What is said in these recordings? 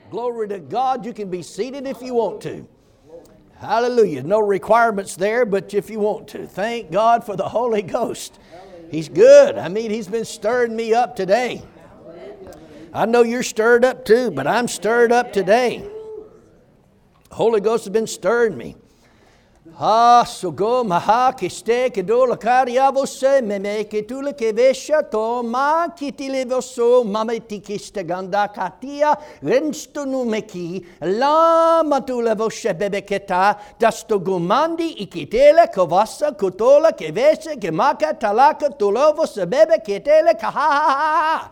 Glory to God. You can be seated if you want to. Hallelujah. No requirements there, but if you want to. Thank God for the Holy Ghost. He's good. I mean, He's been stirring me up today. I know you're stirred up too, but I'm stirred up today. The Holy Ghost has been stirring me. Sogo maha kiste kedola kariavose meme ketula kevesha to ma kitilevoso mameti kiste ganda katia renstonu la matulevoshe bebeketa dasto gumandi ikitele kovasa kutola kevese kemaka talaka tulovos bebe ketele kaha.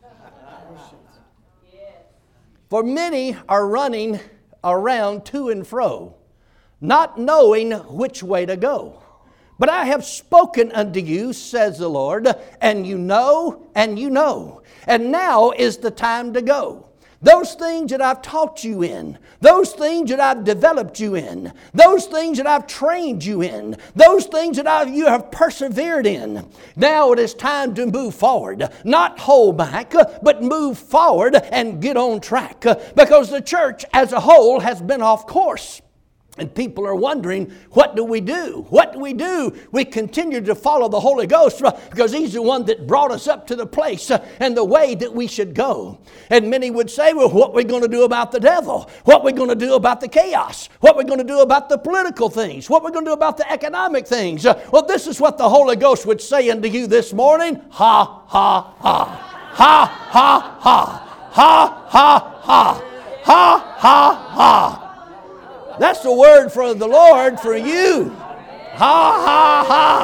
For many are running around to and fro, not knowing which way to go. But I have spoken unto you, says the Lord, and you know, and you know. And now is the time to go. Those things that I've taught you in, those things that I've developed you in, those things that I've trained you in, those things that you have persevered in. Now it is time to move forward. Not hold back, but move forward and get on track. Because the church as a whole has been off course. And people are wondering, what do we do? What do we do? We continue to follow the Holy Ghost because He's the one that brought us up to the place and the way that we should go. And many would say, well, what are we going to do about the devil? What are we going to do about the chaos? What are we going to do about the political things? What are we going to do about the economic things? Well, this is what the Holy Ghost would say unto you this morning. Ha, ha, ha. Ha, ha, ha. Ha, ha, ha. Ha, ha, ha. That's the word for the Lord for you. Ha, ha,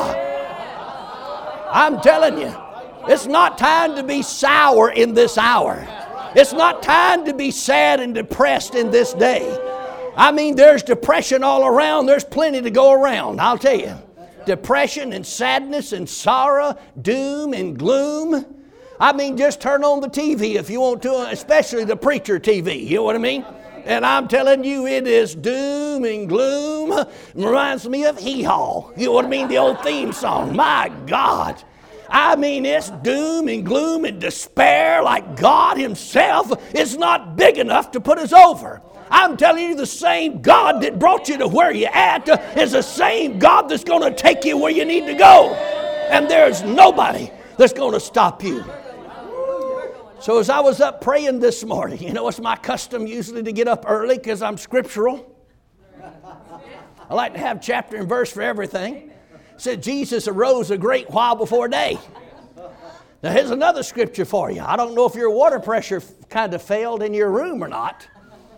ha. I'm telling you, it's not time to be sour in this hour. It's not time to be sad and depressed in this day. I mean, there's depression all around. There's plenty to go around, I'll tell you. Depression and sadness and sorrow, doom and gloom. I mean, just turn on the TV if you want to, especially the preacher TV. You know what I mean? And I'm telling you, it is doom and gloom. Reminds me of Hee Haw. You know what I mean? The old theme song. My God. I mean, it's doom and gloom and despair like God Himself is not big enough to put us over. I'm telling you, the same God that brought you to where you're at is the same God that's going to take you where you need to go. And there's nobody that's going to stop you. So as I was up praying this morning, you know, it's my custom usually to get up early because I'm scriptural. I like to have chapter and verse for everything. It said Jesus arose a great while before day. Now here's another scripture for you. I don't know if your water pressure kind of failed in your room or not.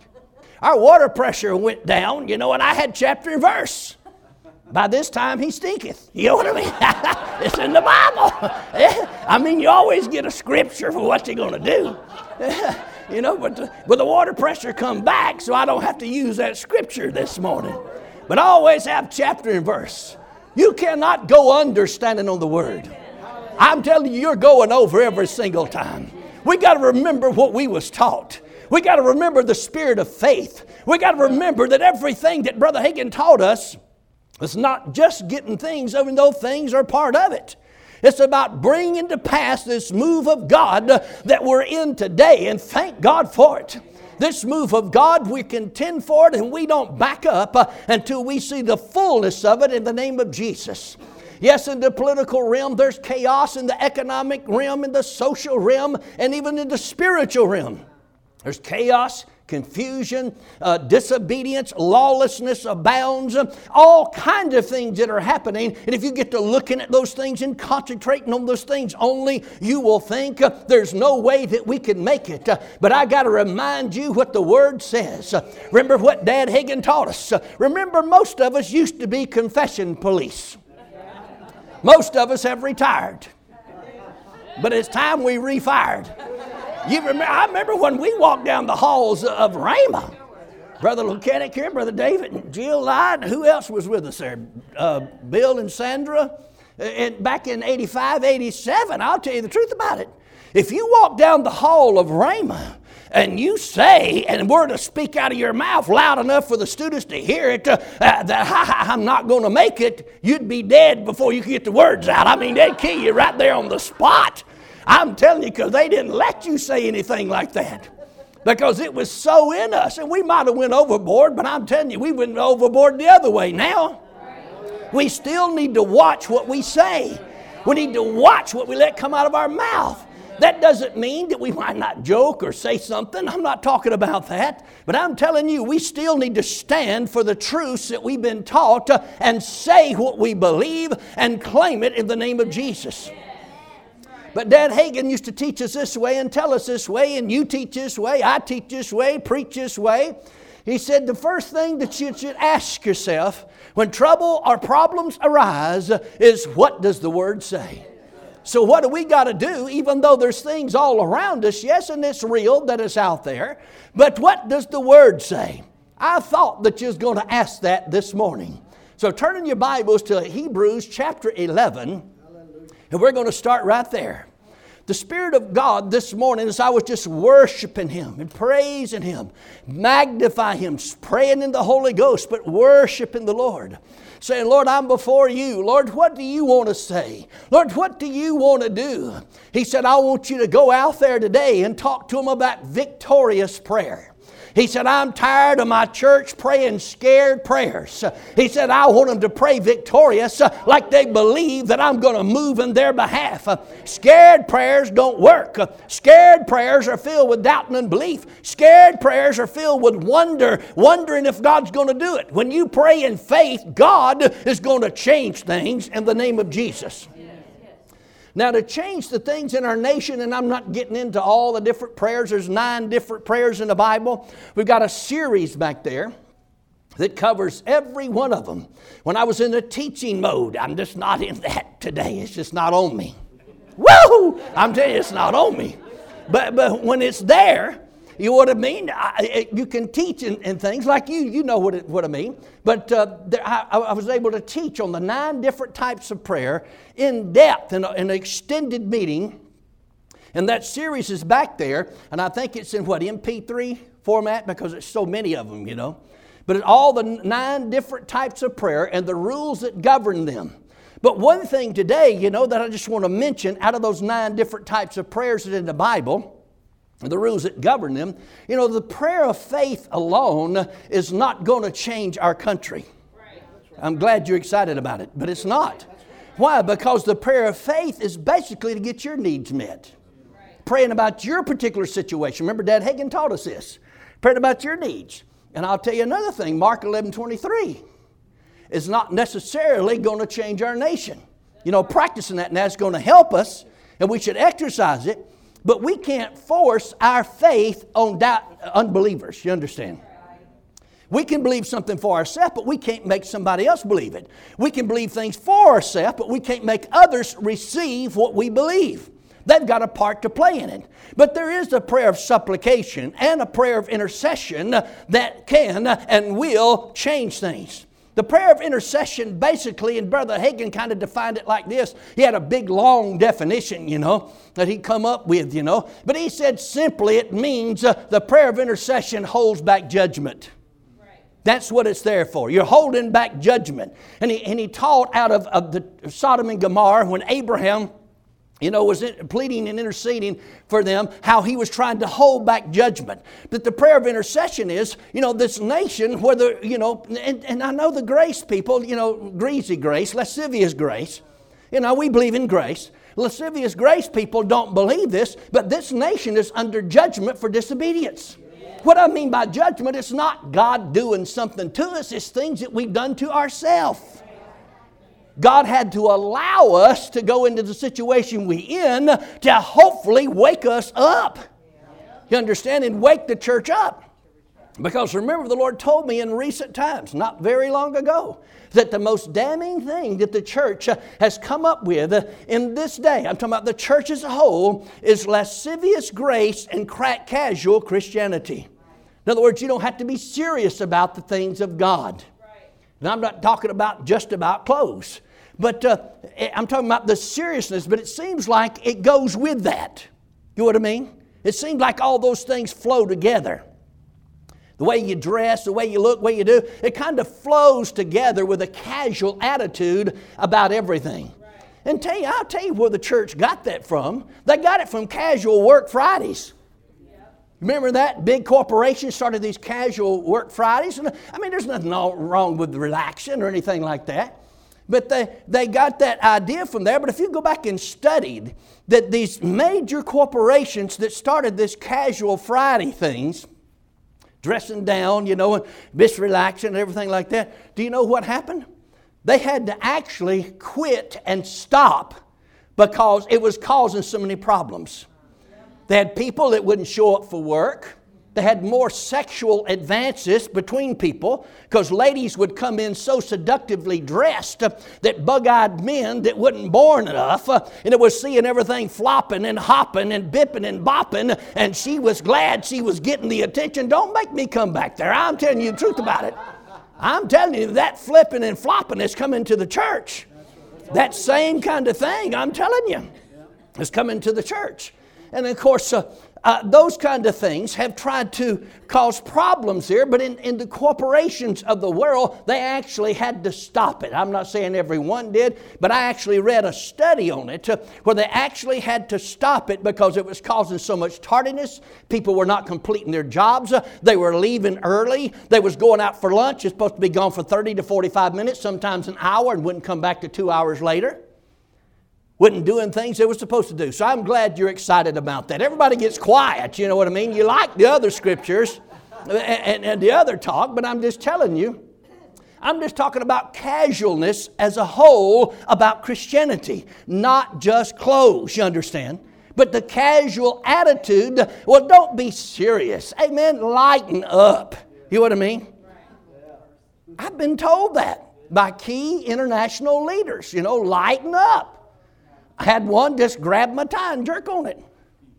Our water pressure went down, you know, and I had chapter and verse. By this time he stinketh. You know what I mean? It's in the Bible. I mean, you always get a scripture for what you're going to do. You know, but the water pressure come back, so I don't have to use that scripture this morning. But I always have chapter and verse. You cannot go under standing on the Word. I'm telling you, you're going over every single time. We got to remember what we was taught. We got to remember the spirit of faith. We got to remember that everything that Brother Hagin taught us, it's not just getting things, even though things are part of it. It's about bringing to pass this move of God that we're in today, and thank God for it. This move of God, we contend for it, and we don't back up until we see the fullness of it in the name of Jesus. Yes, in the political realm, there's chaos. In the economic realm, in the social realm, and even in the spiritual realm. There's chaos, confusion, disobedience, lawlessness abounds, all kinds of things that are happening. And if you get to looking at those things and concentrating on those things only, you will think there's no way that we can make it. But I got to remind you what the Word says. Remember what Dad Hagin taught us. Remember, most of us used to be confession police. Most of us have retired. But it's time we refired. I remember when we walked down the halls of Rhema. Brother Lukanik here, Brother David, and Jill Light. Who else was with us there? Bill and Sandra. And back in 85, 87, I'll tell you the truth about it. If you walk down the hall of Rhema and you say, and were to speak out of your mouth loud enough for the students to hear it, that I'm not going to make it, you'd be dead before you could get the words out. I mean, they'd kill you right there on the spot. I'm telling you, because they didn't let you say anything like that. Because it was so in us. And we might have went overboard, but I'm telling you, we went overboard the other way now. We still need to watch what we say. We need to watch what we let come out of our mouth. That doesn't mean that we might not joke or say something. I'm not talking about that. But I'm telling you, we still need to stand for the truths that we've been taught and say what we believe and claim it in the name of Jesus. But Dad Hagin used to teach us this way and tell us this way, and you teach this way, I teach this way, preach this way. He said the first thing that you should ask yourself when trouble or problems arise is, what does the Word say? So what do we got to do, even though there's things all around us, yes, and it's real that it's out there, but what does the Word say? I thought that you was going to ask that this morning. So turn in your Bibles to Hebrews chapter 11, and we're going to start right there. The Spirit of God this morning, as I was just worshiping Him and praising Him, magnify Him, praying in the Holy Ghost, but worshiping the Lord. Saying, Lord, I'm before you. Lord, what do you want to say? Lord, what do you want to do? He said, I want you to go out there today and talk to them about victorious prayer. He said, I'm tired of my church praying scared prayers. He said, I want them to pray victorious like they believe that I'm going to move in their behalf. Scared prayers don't work. Scared prayers are filled with doubt and unbelief. Scared prayers are filled with wondering if God's going to do it. When you pray in faith, God is going to change things in the name of Jesus. Now, to change the things in our nation, and I'm not getting into all the different prayers. There's 9 different prayers in the Bible. We've got a series back there that covers every one of them. When I was in the teaching mode, I'm just not in that today. It's just not on me. Woo! I'm telling you, it's not on me. But when it's there, you know what I mean? You can teach in things like you know what I mean. But I was able to teach on the 9 different types of prayer in depth in an extended meeting. And that series is back there. And I think it's in MP3 format because it's so many of them, you know. But all the 9 different types of prayer and the rules that govern them. But one thing today, you know, that I just want to mention out of those 9 different types of prayers that are in the Bible, the rules that govern them, you know, the prayer of faith alone is not going to change our country. I'm glad you're excited about it, but it's not. Why? Because the prayer of faith is basically to get your needs met. Praying about your particular situation. Remember, Dad Hagin taught us this. Praying about your needs. And I'll tell you another thing, Mark 11:23 is not necessarily going to change our nation. You know, practicing that now is going to help us, and we should exercise it. But we can't force our faith on unbelievers, you understand? We can believe something for ourselves, but we can't make somebody else believe it. We can believe things for ourselves, but we can't make others receive what we believe. They've got a part to play in it. But there is a prayer of supplication and a prayer of intercession that can and will change things. The prayer of intercession basically, and Brother Hagin kind of defined it like this. He had a big long definition, you know, that he come up with, you know. But he said simply it means the prayer of intercession holds back judgment. Right. That's what it's there for. You're holding back judgment. And he taught out of the Sodom and Gomorrah when Abraham, you know, was pleading and interceding for them, how he was trying to hold back judgment. But the prayer of intercession is, you know, this nation, whether, you know, and I know the grace people, you know, greasy grace, lascivious grace. You know, we believe in grace. Lascivious grace people don't believe this, but this nation is under judgment for disobedience. What I mean by judgment, it's not God doing something to us, it's things that we've done to ourselves. God had to allow us to go into the situation we're in to hopefully wake us up. You understand? And wake the church up. Because remember, the Lord told me in recent times, not very long ago, that the most damning thing that the church has come up with in this day, I'm talking about the church as a whole, is lascivious grace and casual Christianity. In other words, you don't have to be serious about the things of God. And I'm not talking about just about clothes. But I'm talking about the seriousness, but it seems like it goes with that. You know what I mean? It seems like all those things flow together. The way you dress, the way you look, the way you do, it kind of flows together with a casual attitude about everything. And I'll tell you where the church got that from. They got it from casual work Fridays. Remember that? Big corporations started these casual work Fridays. I mean, there's nothing wrong with relaxing or anything like that. But they got that idea from there. But if you go back and studied that these major corporations that started this casual Friday things, dressing down, and just relaxing and everything like that, do you know what happened? They had to actually quit and stop because it was causing so many problems. They had people that wouldn't show up for work. They had more sexual advances between people because ladies would come in so seductively dressed that bug-eyed men that wasn't born enough, and it was seeing everything flopping and hopping and bipping and bopping, and she was glad she was getting the attention. Don't make me come back there. I'm telling you the truth about it. I'm telling you that flipping and flopping is coming to the church. That same kind of thing, I'm telling you, is coming to the church. And of course, those kind of things have tried to cause problems here, but in the corporations of the world, they actually had to stop it. I'm not saying everyone did, but I actually read a study on it where they actually had to stop it because it was causing so much tardiness. People were not completing their jobs. They were leaving early. They was going out for lunch. It's supposed to be gone for 30 to 45 minutes, sometimes an hour, and wouldn't come back to 2 hours later. Wasn't doing things they were supposed to do. So I'm glad you're excited about that. Everybody gets quiet, you know what I mean? You like the other scriptures and the other talk, but I'm just telling you, I'm just talking about casualness as a whole about Christianity, not just clothes, you understand? But the casual attitude, well, don't be serious. Amen? Lighten up. You know what I mean? I've been told that by key international leaders, lighten up. I had one just grab my tie and jerk on it.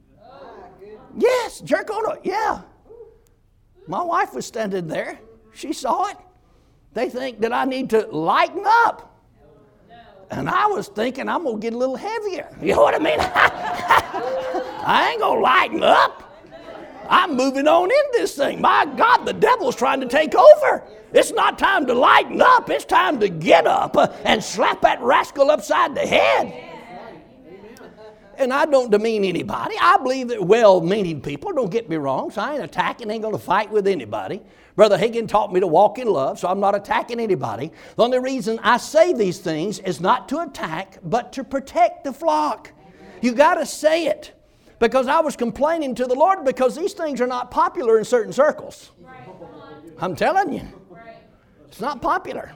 Yes, jerk on it, yeah. My wife was standing there. She saw it. They think that I need to lighten up. And I was thinking I'm going to get a little heavier. You know what I mean? I ain't going to lighten up. I'm moving on in this thing. My God, the devil's trying to take over. It's not time to lighten up. It's time to get up and slap that rascal upside the head. And I don't demean anybody. I believe that well-meaning people, don't get me wrong, so I ain't attacking, ain't going to fight with anybody. Brother Hagin taught me to walk in love, so I'm not attacking anybody. The only reason I say these things is not to attack, but to protect the flock. You got to say it. Because I was complaining to the Lord because these things are not popular in certain circles. I'm telling you. It's not popular.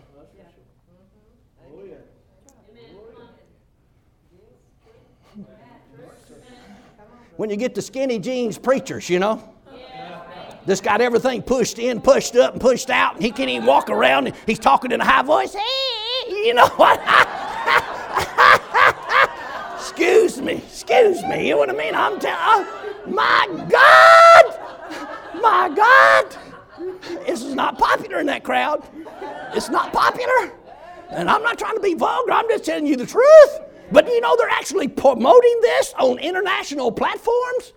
When you get the skinny jeans preachers, just got everything pushed in, pushed up, and pushed out, and he can't even walk around, and he's talking in a high voice. Hey, you know what? Excuse me, you know what I mean? I'm telling you, my God, this is not popular in that crowd. It's not popular, and I'm not trying to be vulgar, I'm just telling you the truth. But they're actually promoting this on international platforms,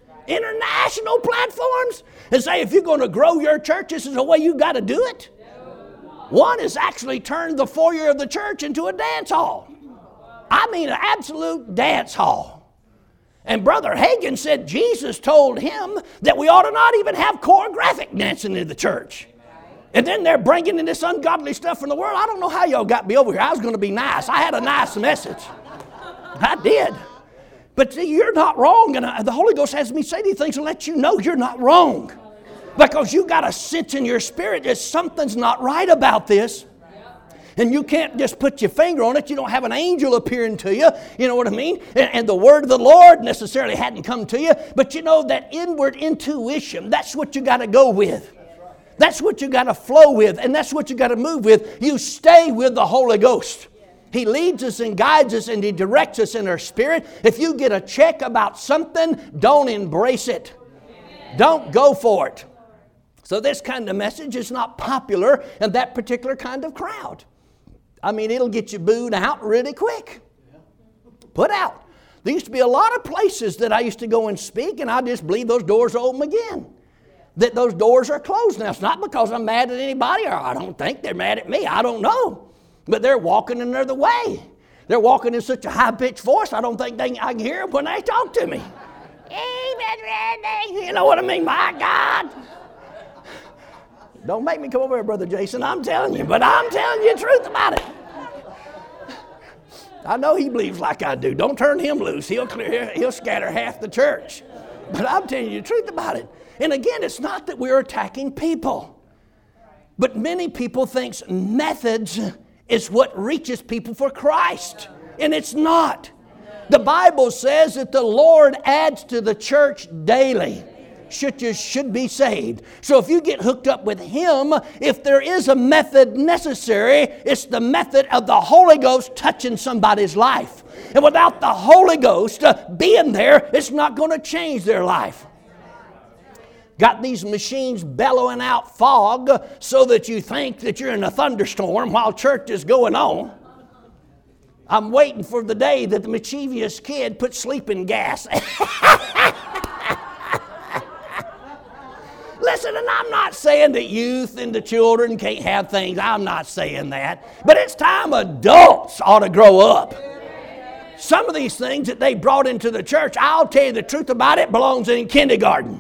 and say if you're going to grow your church, this is the way you got to do it. One has actually turned the foyer of the church into a dance hall. I mean, an absolute dance hall. And Brother Hagin said Jesus told him that we ought to not even have choreographic dancing in the church. And then they're bringing in this ungodly stuff from the world. I don't know how y'all got me over here. I was going to be nice. I had a nice message. I did. But see, you're not wrong. And the Holy Ghost has me say these things to let you know you're not wrong. Because you got a sense in your spirit that something's not right about this. And you can't just put your finger on it. You don't have an angel appearing to you. You know what I mean? And the word of the Lord necessarily hadn't come to you. But that inward intuition, that's what you got to go with. That's what you got to flow with. And that's what you got to move with. You stay with the Holy Ghost. He leads us and guides us and He directs us in our spirit. If you get a check about something, don't embrace it. Don't go for it. So this kind of message is not popular in that particular kind of crowd. I mean, it'll get you booed out really quick. Put out. There used to be a lot of places that I used to go and speak, and I just believe those doors are open again. That those doors are closed now. It's not because I'm mad at anybody, or I don't think they're mad at me. I don't know. But they're walking another way. They're walking in such a high-pitched voice, I don't think I can hear them when they talk to me. Amen, Randy. You know what I mean? My God. Don't make me come over here, Brother Jason. I'm telling you, but I'm telling you the truth about it. I know he believes like I do. Don't turn him loose. He'll scatter half the church. But I'm telling you the truth about it. And again, it's not that we're attacking people. But many people think methods is what reaches people for Christ. And it's not. The Bible says that the Lord adds to the church daily. Should be saved. So if you get hooked up with Him, if there is a method necessary, it's the method of the Holy Ghost touching somebody's life. And without the Holy Ghost being there, it's not going to change their life. Got these machines bellowing out fog so that you think that you're in a thunderstorm while church is going on. I'm waiting for the day that the mischievous kid puts sleeping gas. Listen, and I'm not saying that youth and the children can't have things. I'm not saying that. But it's time adults ought to grow up. Some of these things that they brought into the church, I'll tell you the truth about it, belongs in kindergarten.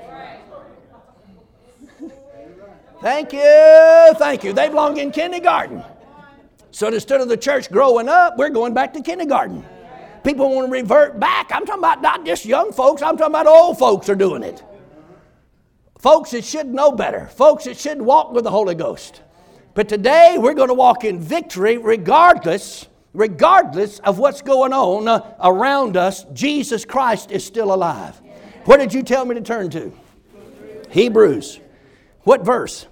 Thank you. They belong in kindergarten. So instead of the church growing up, we're going back to kindergarten. People want to revert back. I'm talking about not just young folks. I'm talking about old folks are doing it. Folks that should know better. Folks that should walk with the Holy Ghost. But today we're going to walk in victory regardless of what's going on around us. Jesus Christ is still alive. What did you tell me to turn to? Hebrews. What verse?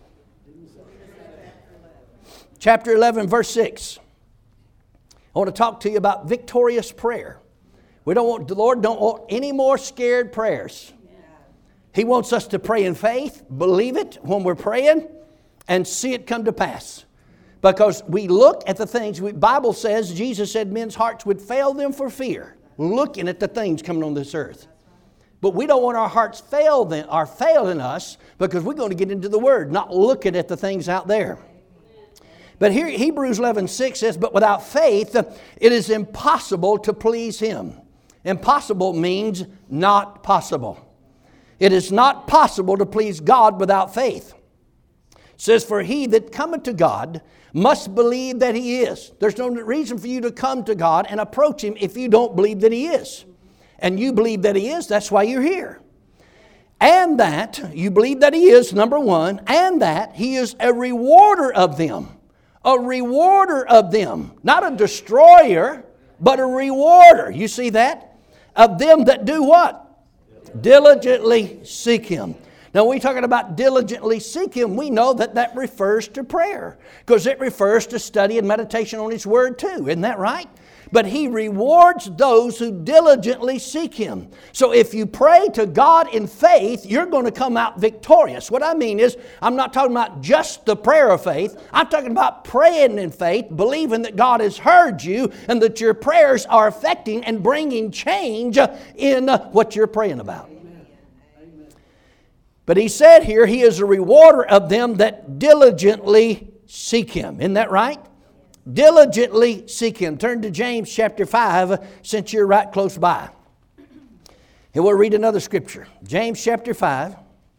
Chapter 11, verse 6. I want to talk to you about victorious prayer. The Lord don't want any more scared prayers. He wants us to pray in faith, believe it when we're praying, and see it come to pass. Because we look at the things, the Bible says, Jesus said men's hearts would fail them for fear, looking at the things coming on this earth. But we don't want our hearts failing us because we're going to get into the Word, not looking at the things out there. But here Hebrews 11:6 says, but without faith it is impossible to please Him. Impossible means not possible. It is not possible to please God without faith. It says, for he that cometh to God must believe that He is. There's no reason for you to come to God and approach Him if you don't believe that He is. And you believe that He is, that's why you're here. And that, you believe that He is, number one, and that He is a rewarder of them. A rewarder of them. Not a destroyer, but a rewarder. You see that? Of them that do what? Diligently seek Him. Now, when we're talking about diligently seek Him, we know that refers to prayer. Because it refers to study and meditation on His Word too. Isn't that right? But He rewards those who diligently seek Him. So if you pray to God in faith, you're going to come out victorious. What I mean is, I'm not talking about just the prayer of faith. I'm talking about praying in faith, believing that God has heard you and that your prayers are affecting and bringing change in what you're praying about. But He said here, He is a rewarder of them that diligently seek Him. Isn't that right? Diligently seek Him. Turn to James chapter 5 since you're right close by. And we'll read another scripture. James chapter 5.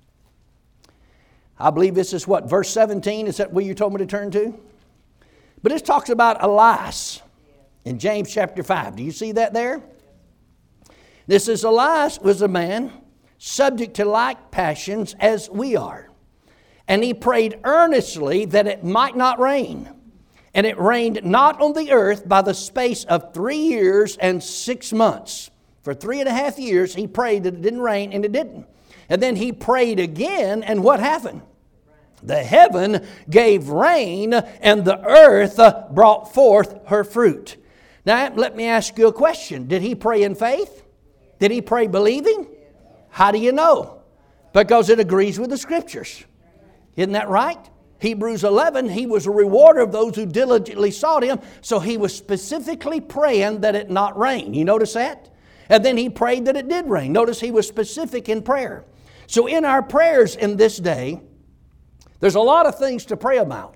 I believe this is what? Verse 17? Is that where you told me to turn to? But this talks about Elias in James chapter 5. Do you see that there? This is Elias was a man subject to like passions as we are. And he prayed earnestly that it might not rain. And it rained not on the earth by the space of 3 years and 6 months. For 3.5 years he prayed that it didn't rain, and it didn't. And then he prayed again, and what happened? The heaven gave rain, and the earth brought forth her fruit. Now let me ask you a question. Did he pray in faith? Did he pray believing? How do you know? Because it agrees with the Scriptures. Isn't that right? Hebrews 11, He was a rewarder of those who diligently sought Him. So He was specifically praying that it not rain. You notice that? And then He prayed that it did rain. Notice He was specific in prayer. So in our prayers in this day, there's a lot of things to pray about.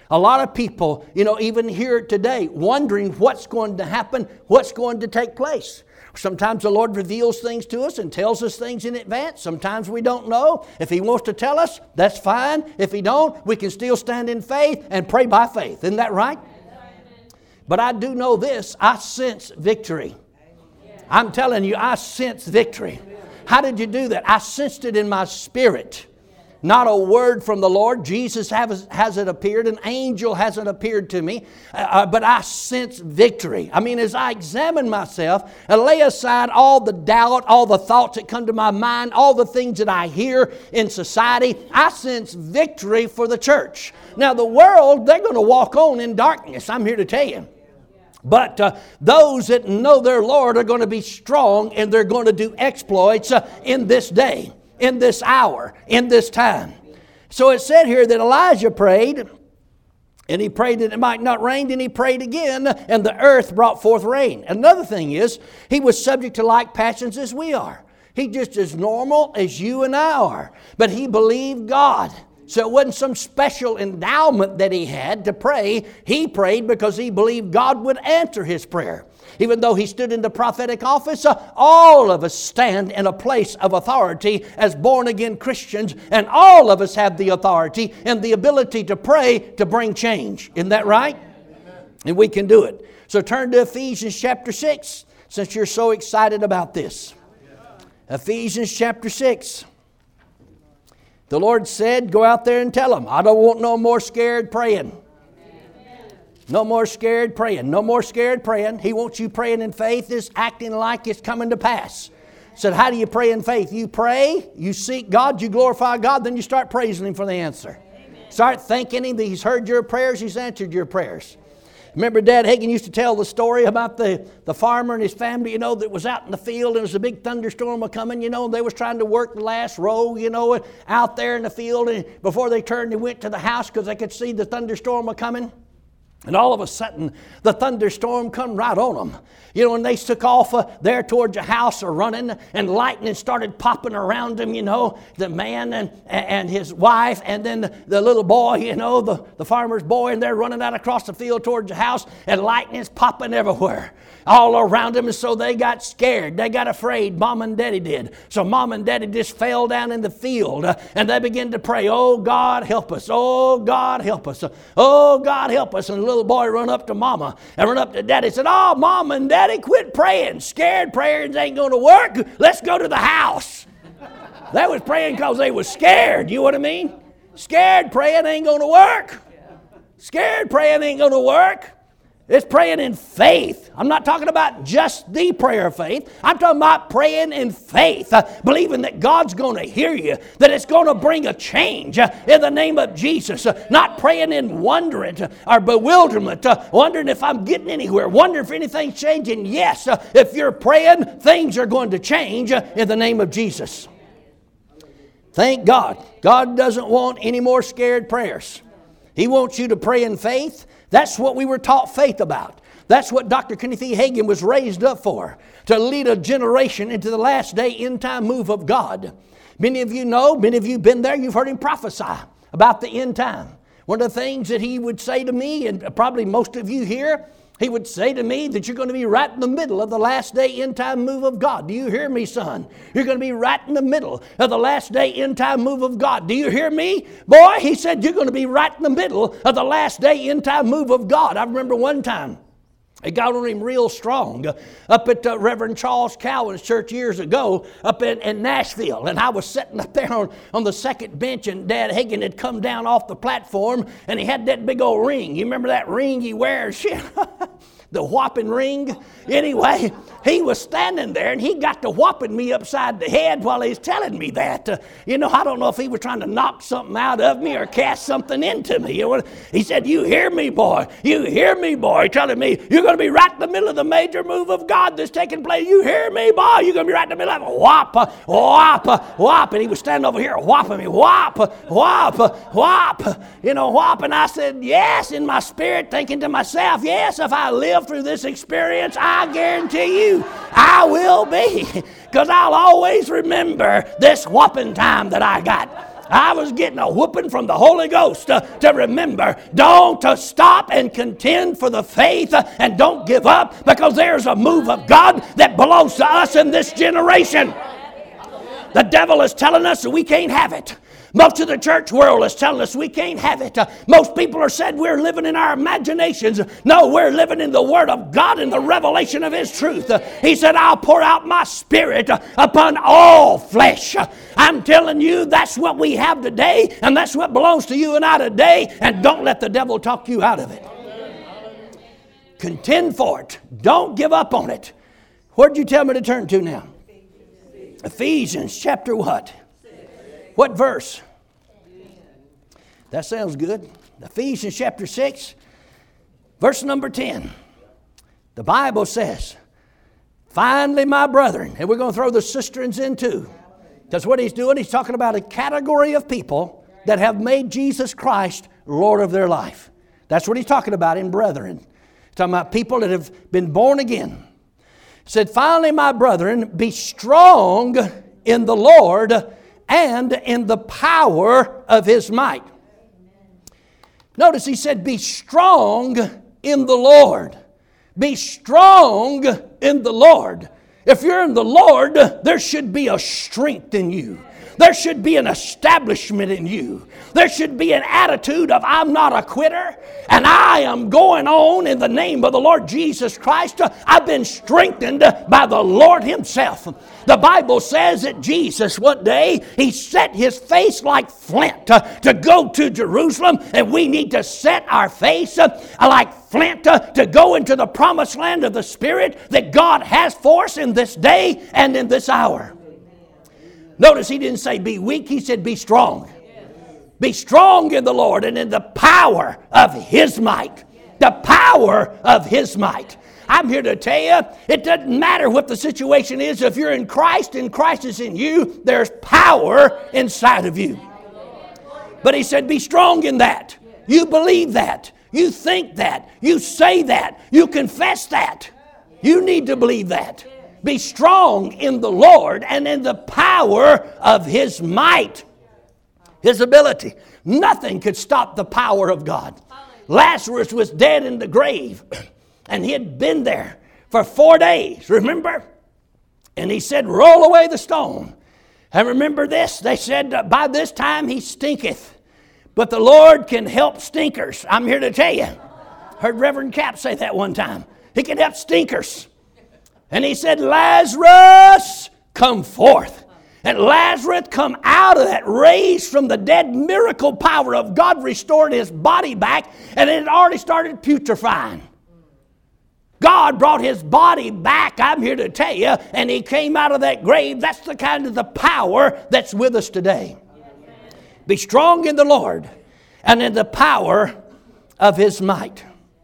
A lot of people, even here today, wondering what's going to happen, what's going to take place. Sometimes the Lord reveals things to us and tells us things in advance. Sometimes we don't know. If He wants to tell us, that's fine. If He don't, we can still stand in faith and pray by faith. Isn't that right? But I do know this. I sense victory. I'm telling you, I sense victory. How did you do that? I sensed it in my spirit. Not a word from the Lord. Jesus hasn't appeared. An angel hasn't appeared to me. But I sense victory. I mean, as I examine myself and lay aside all the doubt, all the thoughts that come to my mind, all the things that I hear in society, I sense victory for the church. Now, the world, they're going to walk on in darkness. I'm here to tell you. But those that know their Lord are going to be strong, and they're going to do exploits in this day, in this hour, in this time. So it said here that Elijah prayed, and he prayed that it might not rain, and he prayed again, and the earth brought forth rain. Another thing is, he was subject to like passions as we are. He just as normal as you and I are. But he believed God. So it wasn't some special endowment that he had to pray. He prayed because he believed God would answer his prayer. Even though he stood in the prophetic office, all of us stand in a place of authority as born-again Christians, and all of us have the authority and the ability to pray to bring change. Isn't that right? Amen. And we can do it. So turn to Ephesians chapter 6, since you're so excited about this. Ephesians chapter 6. The Lord said, go out there and tell them, I don't want no more scared praying. No more scared praying. No more scared praying. He wants you praying in faith, is acting like it's coming to pass. Said, how do you pray in faith? You pray, you seek God, you glorify God, then you start praising Him for the answer. Amen. Start thanking Him that He's heard your prayers, He's answered your prayers. Remember Dad Hagin used to tell the story about the farmer and his family, that was out in the field, and there was a big thunderstorm coming, and they was trying to work the last row, out there in the field, and before they turned, they went to the house because they could see the thunderstorm coming. And all of a sudden, the thunderstorm come right on them. And they took off there towards the house running, and lightning started popping around them, the man and his wife, and then the little boy, the farmer's boy, and they're running out across the field towards the house, and lightning's popping everywhere, all around them. And so they got scared. They got afraid. Mom and Daddy did. So Mom and Daddy just fell down in the field, and they began to pray, oh, God, help us. Oh, God, help us. Oh, God, help us. And the little boy run up to Mama and run up to Daddy and said, oh, Mom and Daddy, quit praying. Scared prayers ain't going to work. Let's go to the house. They was praying because they was scared. You know what I mean? Scared praying ain't going to work. Scared praying ain't going to work. It's praying in faith. I'm not talking about just the prayer of faith. I'm talking about praying in faith, believing that God's going to hear you, that it's going to bring a change in the name of Jesus. Not praying in wonderment or bewilderment, wondering if I'm getting anywhere, wondering if anything's changing. Yes, if you're praying, things are going to change in the name of Jesus. Thank God. God doesn't want any more scared prayers. He wants you to pray in faith. That's what we were taught faith about. That's what Dr. Kenneth E. Hagin was raised up for, to lead a generation into the last day end time move of God. Many of you know, many of you have been there, you've heard him prophesy about the end time. One of the things that he would say to me, and probably most of you here, he would say to me that you're going to be right in the middle of the last day end time move of God. Do you hear me, son? You're going to be right in the middle of the last day end time move of God. Do you hear me? Boy, he said you're going to be right in the middle of the last day end time move of God. I remember one time, it got on him real strong up at Reverend Charles Cowan's church years ago up in Nashville. And I was sitting up there on the second bench, and Dad Hagin had come down off the platform, and he had that big old ring. You remember that ring he wears? The whopping ring. Anyway, he was standing there, and he got to whopping me upside the head while he's telling me that. I don't know if he was trying to knock something out of me or cast something into me. He said, you hear me, boy. You hear me, boy. Telling me you're going to be right in the middle of the major move of God that's taking place. You hear me, boy. You're going to be right in the middle of it. Whop, whop, whop. And he was standing over here whopping me. Whop, whop, whop. Whop. And I said, yes, in my spirit, thinking to myself, yes, if I live through this experience, I guarantee you I will be, because I'll always remember this whopping time that I got. I was getting a whooping from the Holy Ghost to remember, don't stop and contend for the faith and don't give up, because there's a move of God that belongs to us in this generation. The devil is telling us that we can't have it. Most of the church world is telling us we can't have it. Most people are said we're living in our imaginations. No, we're living in the Word of God and the revelation of His truth. He said, I'll pour out my Spirit upon all flesh. I'm telling you, that's what we have today, and that's what belongs to you and I today, and don't let the devil talk you out of it. Contend for it. Don't give up on it. Where'd you tell me to turn to now? Ephesians chapter what? What verse? That sounds good. Ephesians chapter 6, verse number 10. The Bible says, finally, my brethren, and we're going to throw the cisterns in too. Because what he's doing, he's talking about a category of people that have made Jesus Christ Lord of their life. That's what he's talking about in brethren. He's talking about people that have been born again. He said, finally, my brethren, be strong in the Lord and in the power of His might. Notice he said, be strong in the Lord. Be strong in the Lord. If you're in the Lord, there should be a strength in you. There should be an establishment in you. There should be an attitude of, I'm not a quitter, and I am going on in the name of the Lord Jesus Christ. I've been strengthened by the Lord Himself. The Bible says that Jesus, one day, He set His face like flint to go to Jerusalem, and we need to set our face like flint to go into the promised land of the Spirit that God has for us in this day and in this hour. Notice He didn't say be weak, He said be strong. Be strong in the Lord and in the power of His might. The power of His might. I'm here to tell you, it doesn't matter what the situation is. If you're in Christ and Christ is in you, there's power inside of you. But He said be strong in that. You believe that. You think that. You say that. You confess that. You need to believe that. Be strong in the Lord and in the power of His might. His ability. Nothing could stop the power of God. Lazarus was dead in the grave, and he had been there for 4 days, remember? And He said, roll away the stone. And remember this, they said, by this time he stinketh. But the Lord can help stinkers. I'm here to tell you. Heard Reverend Cap say that one time. He can help stinkers. And He said, Lazarus, come forth. And Lazarus come out of that, raised from the dead. Miracle power of God restored his body back, and it had already started putrefying. God brought his body back, I'm here to tell you, and he came out of that grave. That's the kind of the power that's with us today. Be strong in the Lord and in the power of His might.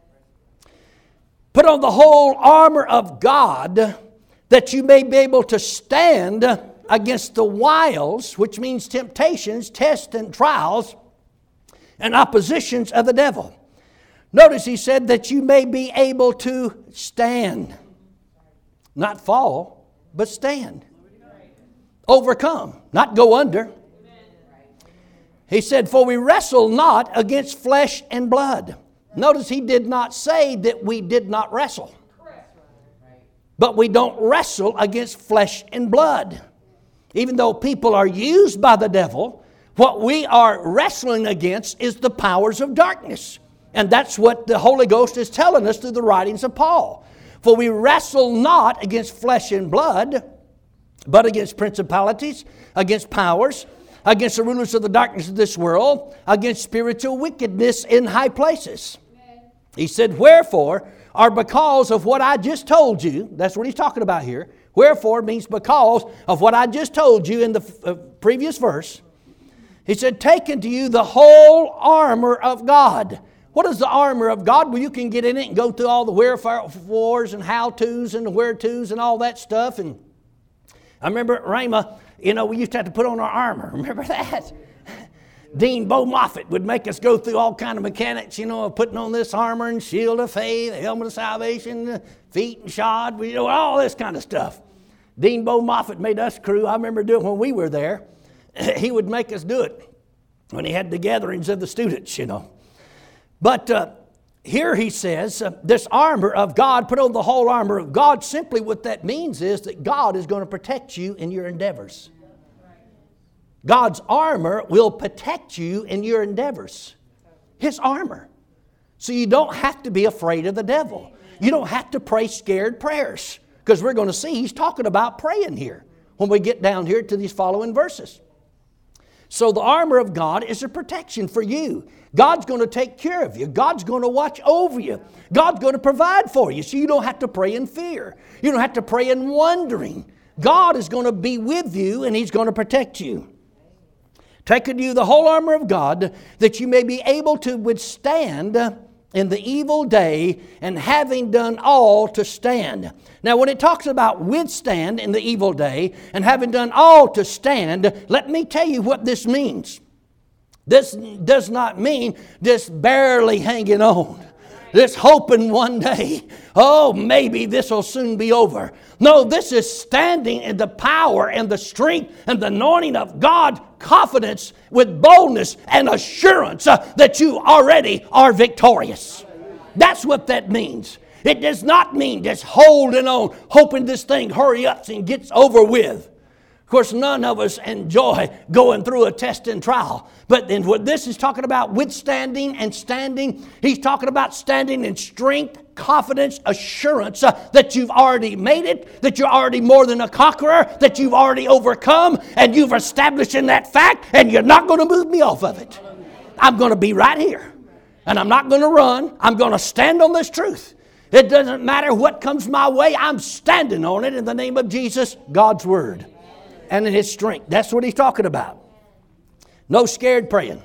Put on the whole armor of God that you may be able to stand against the wiles, which means temptations, tests, and trials, and oppositions of the devil. Notice he said that you may be able to stand. Not fall, but stand. Overcome, not go under. He said, for we wrestle not against flesh and blood. Notice he did not say that we did not wrestle. But we don't wrestle against flesh and blood. Even though people are used by the devil, what we are wrestling against is the powers of darkness. And that's what the Holy Ghost is telling us through the writings of Paul. For we wrestle not against flesh and blood, but against principalities, against powers, against the rulers of the darkness of this world, against spiritual wickedness in high places. He said, wherefore, or because of what I just told you, that's what he's talking about here. Wherefore means because of what I just told you in the previous verse. He said, take unto you the whole armor of God. What is the armor of God? Well, you can get in it and go through all the wherefores and how-tos and the where-tos and all that stuff. And I remember at Rhema, we used to have to put on our armor. Remember that? Dean Bo Moffitt would make us go through all kind of mechanics, putting on this armor and shield of faith, helmet of salvation, feet and shod, all this kind of stuff. Dean Bo Moffitt made us crew. I remember doing when we were there. He would make us do it. when he had the gatherings of the students, But here he says, this armor of God, put on the whole armor of God. Simply what that means is that God is going to protect you in your endeavors. God's armor will protect you in your endeavors. His armor. So you don't have to be afraid of the devil. You don't have to pray scared prayers. Because we're going to see he's talking about praying here when we get down here to these following verses. So the armor of God is a protection for you. God's going to take care of you. God's going to watch over you. God's going to provide for you. So you don't have to pray in fear. You don't have to pray in wondering. God is going to be with you and He's going to protect you. Take unto you the whole armor of God, that you may be able to withstand in the evil day, and having done all to stand. Now when it talks about withstand in the evil day, and having done all to stand, let me tell you what this means. This does not mean just barely hanging on. This hoping one day, maybe this will soon be over. No, this is standing in the power and the strength and the anointing of God, confidence with boldness and assurance that you already are victorious. That's what that means. It does not mean just holding on, hoping this thing hurry up and gets over with. Of course, none of us enjoy going through a test and trial. But then what this is talking about, withstanding and standing, he's talking about standing in strength, confidence, assurance that you've already made it, that you're already more than a conqueror, that you've already overcome, and you've established in that fact, and you're not going to move me off of it. I'm going to be right here, and I'm not going to run. I'm going to stand on this truth. It doesn't matter what comes my way. I'm standing on it in the name of Jesus, God's Word. And in His strength. That's what he's talking about. No scared praying.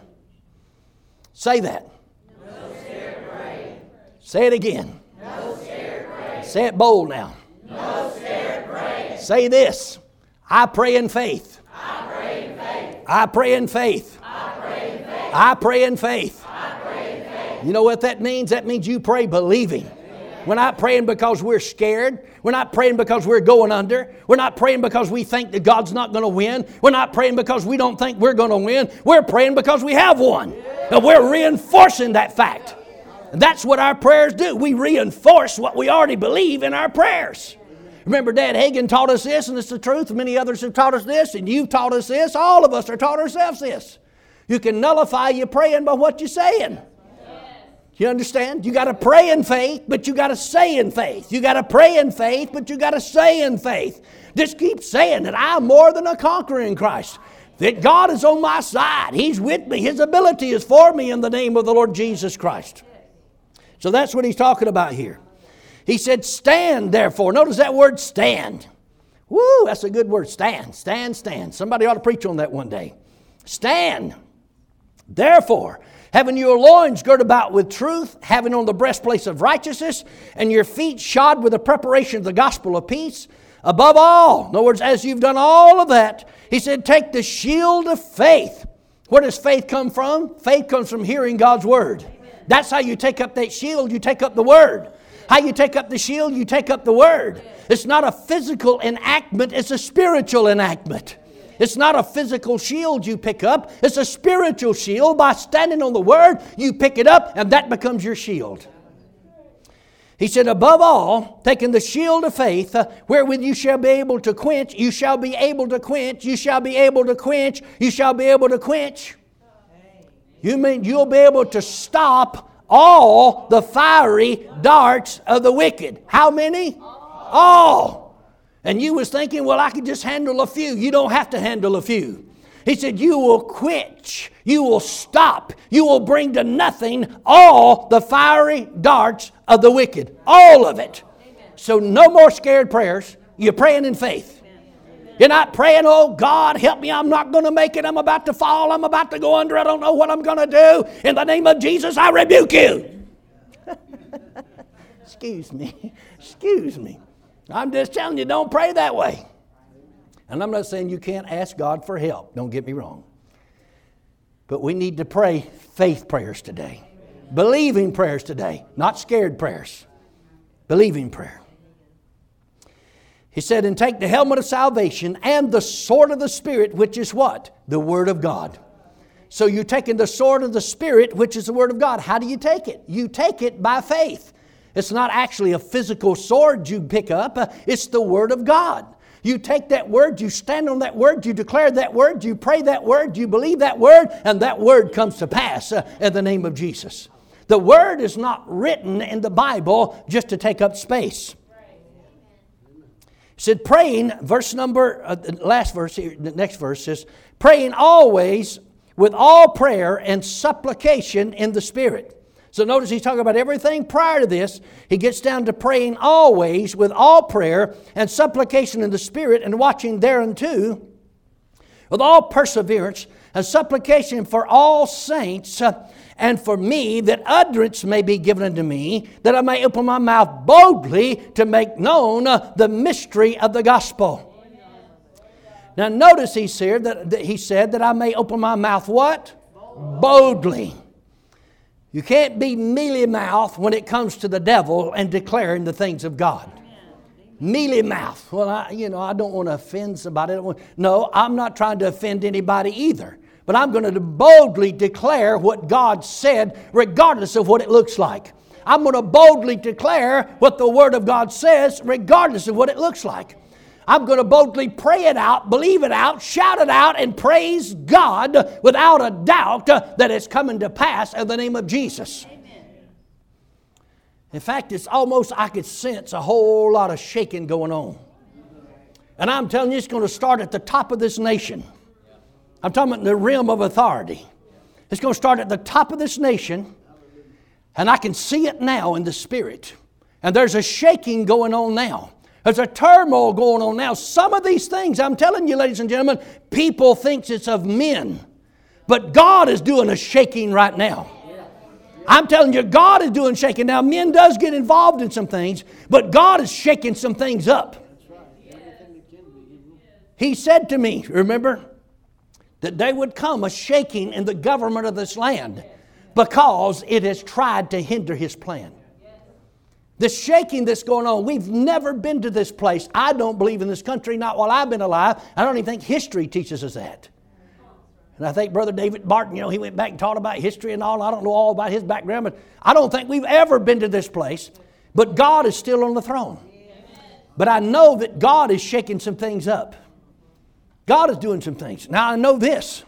Say that. No scared praying. Say it again. No scared praying. Say it bold now. No scared praying. Say this. I pray in faith. I pray in faith. I pray in faith. I pray in faith. I pray in faith. I pray in faith. You know what that means? That means you pray believing. We're not praying because we're scared. We're not praying because we're going under. We're not praying because we think that God's not going to win. We're not praying because we don't think we're going to win. We're praying because we have won. And we're reinforcing that fact. And that's what our prayers do. We reinforce what we already believe in our prayers. Remember, Dad Hagin taught us this, and it's the truth. Many others have taught us this, and you've taught us this. All of us are taught ourselves this. You can nullify your praying by what you're saying. You understand? You got to pray in faith, but you got to say in faith. You got to pray in faith, but you got to say in faith. Just keep saying that I'm more than a conqueror in Christ. That God is on my side. He's with me. His ability is for me in the name of the Lord Jesus Christ. So that's what he's talking about here. He said, stand therefore. Notice that word stand. Woo, that's a good word. Stand, stand, stand. Somebody ought to preach on that one day. Stand. Therefore, having your loins girt about with truth, having on the breastplate of righteousness, and your feet shod with the preparation of the gospel of peace. Above all, in other words, as you've done all of that, he said, take the shield of faith. Where does faith come from? Faith comes from hearing God's Word. That's how you take up that shield. You take up the Word. How you take up the shield? You take up the Word. It's not a physical enactment. It's a spiritual enactment. It's not a physical shield you pick up. It's a spiritual shield. By standing on the Word, you pick it up, and that becomes your shield. He said, above all, taking the shield of faith, wherewith you shall be able to quench, you shall be able to quench, you shall be able to quench, you shall be able to quench. You mean you'll be able to stop all the fiery darts of the wicked. How many? All. And you was thinking, well, I could just handle a few. You don't have to handle a few. He said, you will quench, you will stop, you will bring to nothing all the fiery darts of the wicked. All of it. So no more scared prayers. You're praying in faith. You're not praying, oh God, help me, I'm not going to make it. I'm about to fall. I'm about to go under. I don't know what I'm going to do. In the name of Jesus, I rebuke you. Excuse me. I'm just telling you, don't pray that way. And I'm not saying you can't ask God for help. Don't get me wrong. But we need to pray faith prayers today. Believing prayers today. Not scared prayers. Believing prayer. He said, and take the helmet of salvation and the sword of the Spirit, which is what? The Word of God. So you're taking the sword of the Spirit, which is the Word of God. How do you take it? You take it by faith. It's not actually a physical sword you pick up. It's the Word of God. You take that Word, you stand on that Word, you declare that Word, you pray that Word, you believe that Word, and that Word comes to pass in the name of Jesus. The Word is not written in the Bible just to take up space. It said praying, verse number, last verse here, the next verse says, praying always with all prayer and supplication in the Spirit. So notice he's talking about everything prior to this. He gets down to praying always with all prayer and supplication in the Spirit, and watching thereunto with all perseverance and supplication for all saints and for me, that utterance may be given unto me, that I may open my mouth boldly to make known the mystery of the gospel. Now notice he said that I may open my mouth what? Boldly. You can't be mealy-mouthed when it comes to the devil and declaring the things of God. Mealy-mouthed. Well, I don't want to offend somebody. No, I'm not trying to offend anybody either. But I'm going to boldly declare what God said, regardless of what it looks like. I'm going to boldly declare what the Word of God says, regardless of what it looks like. I'm going to boldly pray it out, believe it out, shout it out, and praise God without a doubt that it's coming to pass in the name of Jesus. Amen. In fact, it's almost, I could sense a whole lot of shaking going on. And I'm telling you, it's going to start at the top of this nation. I'm talking about the realm of authority. It's going to start at the top of this nation, and I can see it now in the Spirit. And there's a shaking going on now. There's a turmoil going on now. Some of these things, I'm telling you, ladies and gentlemen, people think it's of men. But God is doing a shaking right now. I'm telling you, God is doing shaking. Now, men does get involved in some things, but God is shaking some things up. He said to me, remember, that there would come a shaking in the government of this land because it has tried to hinder His plan. The shaking that's going on, we've never been to this place. I don't believe in this country, not while I've been alive. I don't even think history teaches us that. And I think Brother David Barton, he went back and taught about history and all. I don't know all about his background, but I don't think we've ever been to this place. But God is still on the throne. But I know that God is shaking some things up. God is doing some things. Now I know this.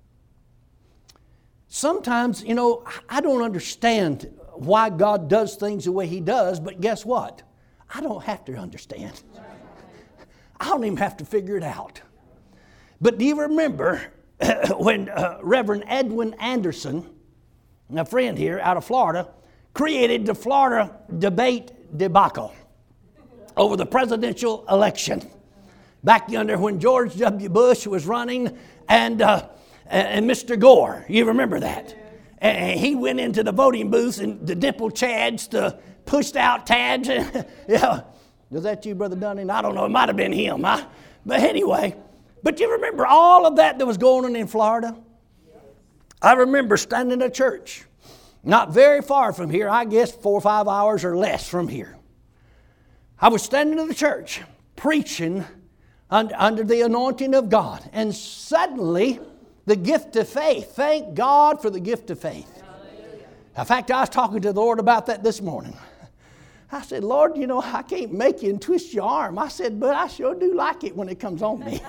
Sometimes, I don't understand why God does things the way He does, but guess what? I don't have to understand. I don't even have to figure it out. But do you remember when Reverend Edwin Anderson, a friend here out of Florida, created the Florida debate debacle over the presidential election? Back yonder when George W. Bush was running and Mr. Gore. You remember that? And he went into the voting booth and the dimpled Chads, the pushed out Tads. Yeah. Was that you, Brother Dunning? I don't know. It might have been him. But anyway. But you remember all of that was going on in Florida? I remember standing in a church not very far from here. I guess 4 or 5 hours or less from here. I was standing in the church preaching under the anointing of God. And suddenly, the gift of faith. Thank God for the gift of faith. In fact, I was talking to the Lord about that this morning. I said, Lord, I can't make you and twist your arm. I said, but I sure do like it when it comes on me.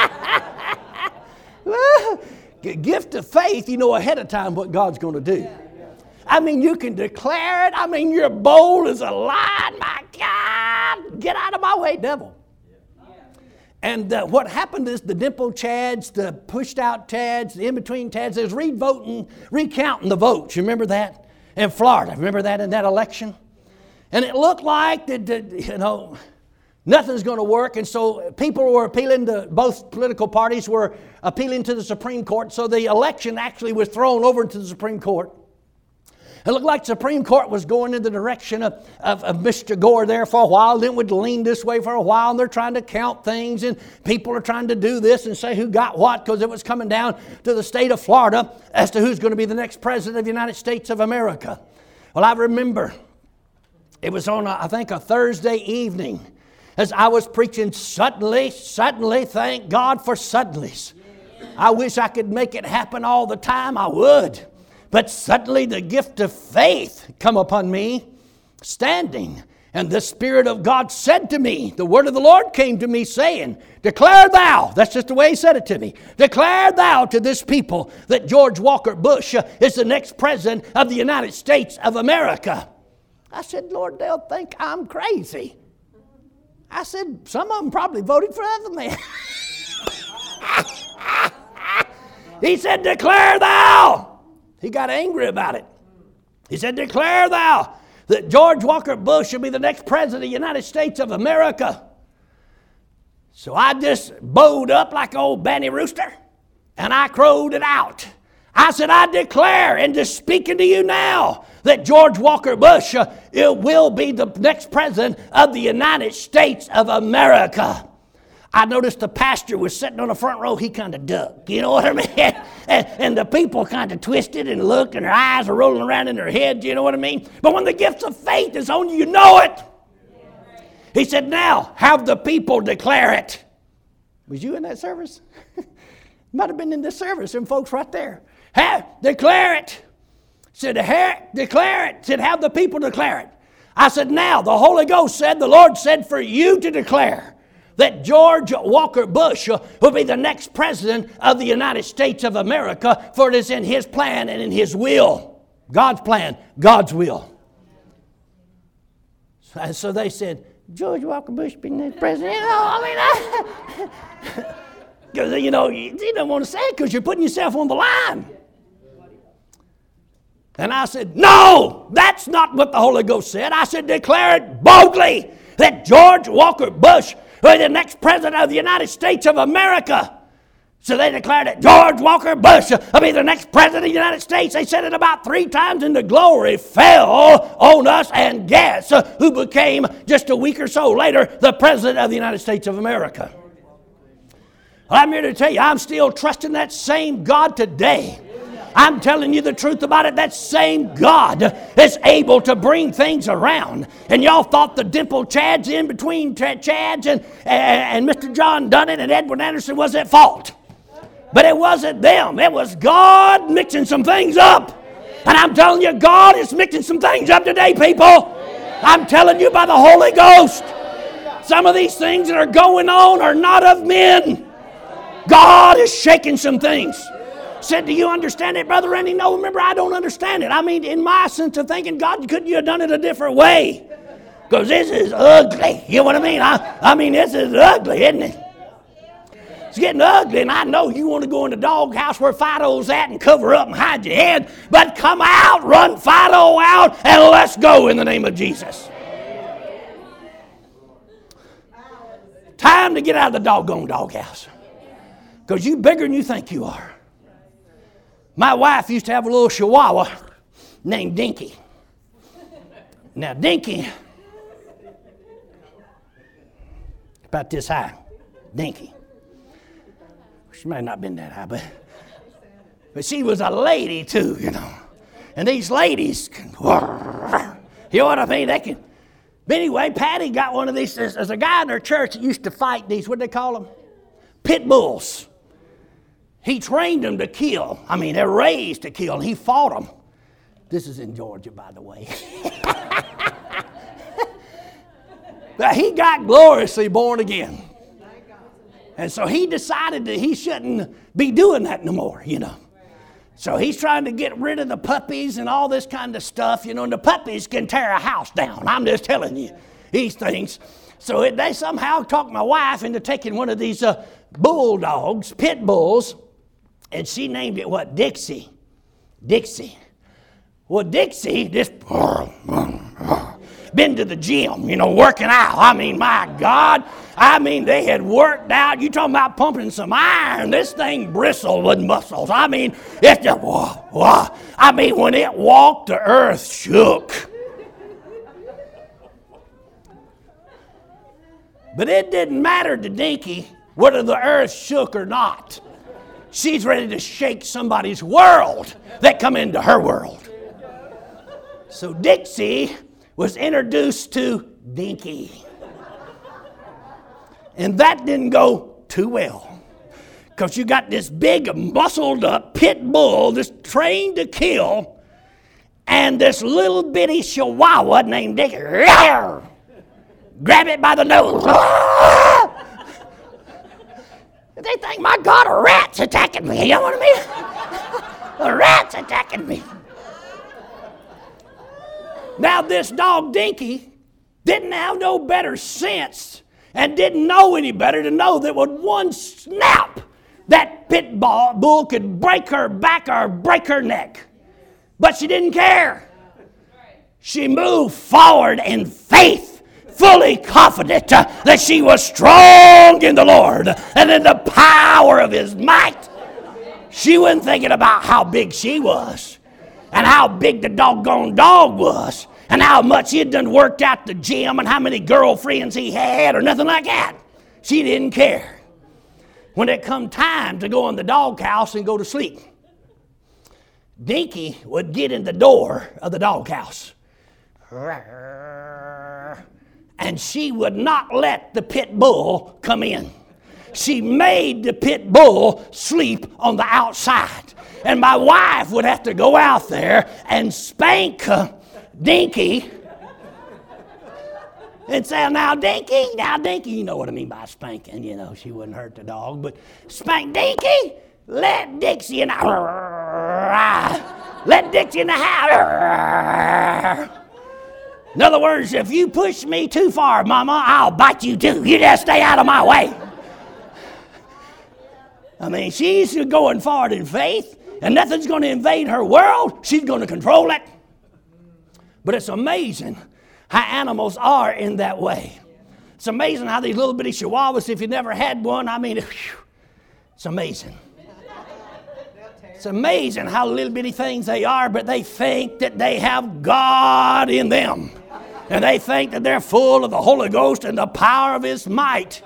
Well, gift of faith, ahead of time what God's going to do. I mean, you can declare it. I mean, you're bold as a lion. My God, get out of my way, devil. And what happened is the dimpled Chads, the pushed out Chads, the in-between Chads, there's recounting the votes. You remember that? In Florida. Remember that in that election? And it looked like that, nothing's going to work. And so people were appealing to, both political parties were appealing to the Supreme Court. So the election actually was thrown over into the Supreme Court. It looked like the Supreme Court was going in the direction of Mr. Gore there for a while. Then would lean this way for a while. And they're trying to count things. And people are trying to do this and say who got what. Because it was coming down to the state of Florida as to who's going to be the next president of the United States of America. Well, I remember it was on, I think, a Thursday evening. As I was preaching, suddenly, thank God for suddenlies. I wish I could make it happen all the time. I would. But suddenly the gift of faith come upon me, standing. And the Spirit of God said to me, the word of the Lord came to me saying, declare thou, that's just the way he said it to me, declare thou to this people that George Walker Bush is the next president of the United States of America. I said, Lord, they'll think I'm crazy. I said, some of them probably voted for other men. He said, declare thou. He got angry about it. He said, declare thou that George Walker Bush will be the next president of the United States of America. So I just bowed up like old Banny Rooster, and I crowed it out. I said, I declare, and just speaking to you now, that George Walker Bush it will be the next president of the United States of America. I noticed the pastor was sitting on the front row. He kind of ducked, you know what I mean? And the people kind of twisted and looked, and their eyes are rolling around in their heads, you know what I mean? But when the gift of faith is on you, you know it. He said, now, have the people declare it. Was you in that service? Might have been in this service, them folks right there. Declare it. Said, declare it. Said, have the people declare it. I said, now, the Holy Ghost said, the Lord said for you to declare that George Walker Bush will be the next president of the United States of America, for it is in his plan and in his will. God's plan, God's will. So they said, George Walker Bush be the next president. You know, I mean, because, you know, you don't want to say it because you're putting yourself on the line. And I said, no, that's not what the Holy Ghost said. I said, declare it boldly that George Walker Bush will be the next president of the United States of America. So they declared that George Walker Bush will be the next president of the United States. They said it about 3 times, and the glory fell on us. And guess who became, just a week or so later, the president of the United States of America? Well, I'm here to tell you, I'm still trusting that same God today. I'm telling you the truth about it. That same God is able to bring things around. And y'all thought the dimple Chads in between Chads and Mr. John Dunnan and Edwin Anderson was at fault. But it wasn't them. It was God mixing some things up. And I'm telling you, God is mixing some things up today, people. I'm telling you by the Holy Ghost. Some of these things that are going on are not of men. God is shaking some things. Said, do you understand it, Brother Randy? No, remember, I don't understand it. I mean, in my sense of thinking, God, couldn't you have done it a different way? Because this is ugly. You know what I mean? I mean, this is ugly, isn't it? It's getting ugly, and I know you want to go in the doghouse where Fido's at and cover up and hide your head, but come out, run Fido out, and let's go in the name of Jesus. Time to get out of the doggone doghouse. Because you're bigger than you think you are. My wife used to have a little chihuahua named Dinky. Now, Dinky, about this high, Dinky. She might not have been that high, but she was a lady too, you know. And these ladies can, you know what I mean? They can. But anyway, Patty got one of these. There's a guy in her church that used to fight these, what do they call them? Pit bulls. He trained them to kill. I mean, they're raised to kill. He fought them. This is in Georgia, by the way. But he got gloriously born again. And so he decided that he shouldn't be doing that no more, you know. So he's trying to get rid of the puppies and all this kind of stuff, you know, and the puppies can tear a house down. I'm just telling you these things. So they somehow talked my wife into taking one of these bulldogs, pit bulls, and she named it what? Dixie. Dixie. Well, Dixie just been to the gym, you know, working out. I mean, my God. I mean, they had worked out. You talking about pumping some iron. This thing bristled with muscles. I mean, it's just, whoa, whoa. I mean, when it walked, the earth shook. But it didn't matter to Dinky whether the earth shook or not. She's ready to shake somebody's world that come into her world. So Dixie was introduced to Dinky. And that didn't go too well. Because you got this big, muscled up pit bull that's trained to kill, and this little bitty chihuahua named Dickie. Grab it by the nose. They think, my God, a rat's attacking me. You know what I mean? A rat's attacking me. Now this dog Dinky didn't have no better sense and didn't know any better to know that with one snap, that pit bull could break her back or break her neck. But she didn't care. She moved forward in faith, fully confident that she was strong in the Lord and in the power of His might. She wasn't thinking about how big she was and how big the doggone dog was and how much he'd done worked out the gym and how many girlfriends he had or nothing like that. She didn't care. When it come time to go in the doghouse and go to sleep, Dinky would get in the door of the doghouse. And she would not let the pit bull come in. She made the pit bull sleep on the outside. And my wife would have to go out there and spank Dinky and say, now Dinky, you know what I mean by spanking. You know, she wouldn't hurt the dog, but spank Dinky, let Dixie in the let Dixie in the house. In other words, if you push me too far, Mama, I'll bite you too. You just stay out of my way. I mean, she's going forward in faith, and nothing's going to invade her world. She's going to control it. But it's amazing how animals are in that way. It's amazing how these little bitty chihuahuas, if you never had one, I mean, it's amazing. It's amazing how little bitty things they are, but they think that they have God in them. And they think that they're full of the Holy Ghost and the power of His might.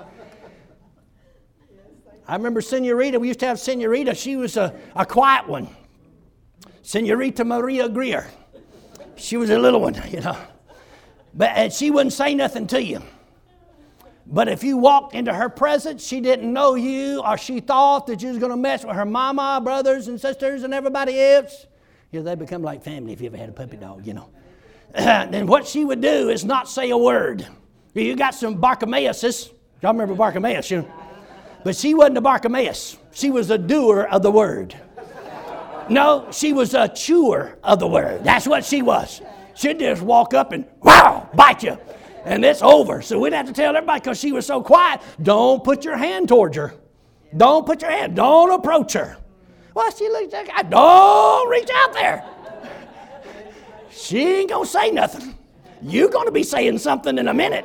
I remember Senorita. We used to have Senorita. She was a quiet one. Senorita Maria Greer. She was a little one, you know. And she wouldn't say nothing to you. But if you walked into her presence, she didn't know you, or she thought that you was going to mess with her mama, brothers and sisters and everybody else. You know, they become like family if you ever had a puppy dog, you know. Then what she would do is not say a word. You got some Bartimaeuses. Y'all remember Bartimaeus, you know. But she wasn't a Bartimaeus. She was a doer of the word. No, she was a chewer of the word. That's what she was. She'd just walk up and, wow, bite you. And it's over. So we'd have to tell everybody, because she was so quiet, don't put your hand towards her. Don't put your hand. Don't approach her. Well, she looks like, don't reach out there. She ain't going to say nothing. You're going to be saying something in a minute.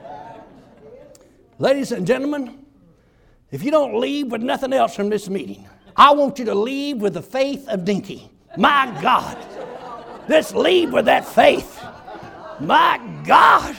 Ladies and gentlemen, if you don't leave with nothing else from this meeting, I want you to leave with the faith of Dinky. My God. Let's leave with that faith. My God.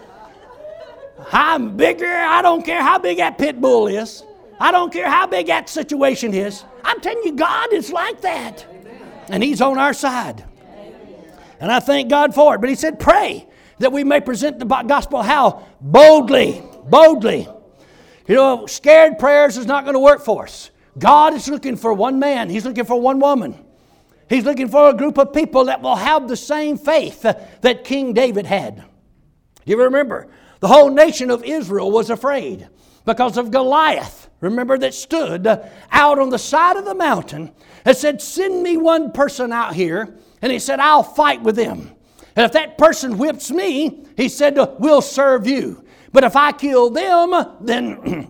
I'm bigger. I don't care how big that pit bull is. I don't care how big that situation is. I'm telling you, God is like that. And He's on our side. And I thank God for it. But He said, pray that we may present the gospel how? Boldly. Boldly. You know, scared prayers is not going to work for us. God is looking for one man. He's looking for one woman. He's looking for a group of people that will have the same faith that King David had. You remember, the whole nation of Israel was afraid because of Goliath. Remember, that stood out on the side of the mountain and said, send me one person out here. And he said, I'll fight with them. And if that person whips me, he said, we'll serve you. But if I kill them, then